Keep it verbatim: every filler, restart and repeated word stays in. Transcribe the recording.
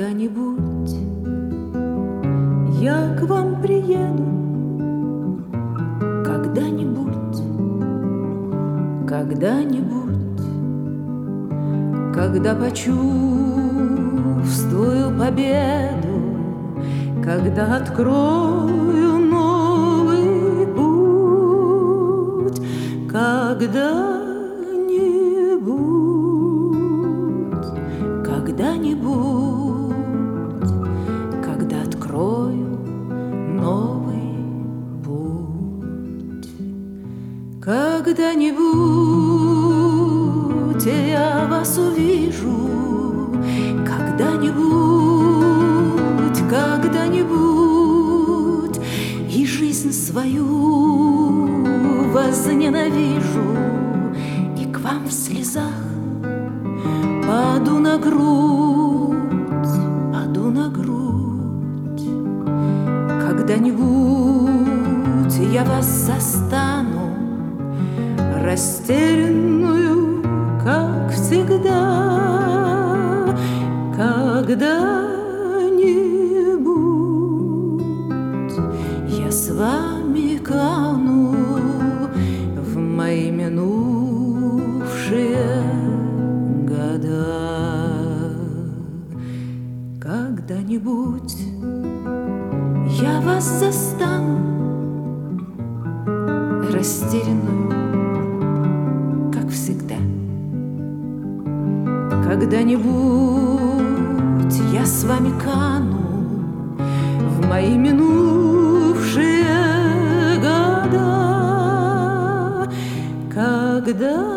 Когда-нибудь я к вам приеду, когда-нибудь, когда-нибудь, когда почувствую победу, когда открою новый путь, когда-нибудь, когда-нибудь, когда открою новый путь, когда-нибудь я вас увижу, когда-нибудь, когда-нибудь, и жизнь свою возненавижу, и к вам в слезах паду на грудь, паду на грудь. Когда-нибудь я вас застану, растерянную, как всегда, когда-нибудь я с вами кану в мои минувшие года. Когда-нибудь я вас застану, растерянную, как всегда. Когда-нибудь я с вами кану в мои минувшие года. Когда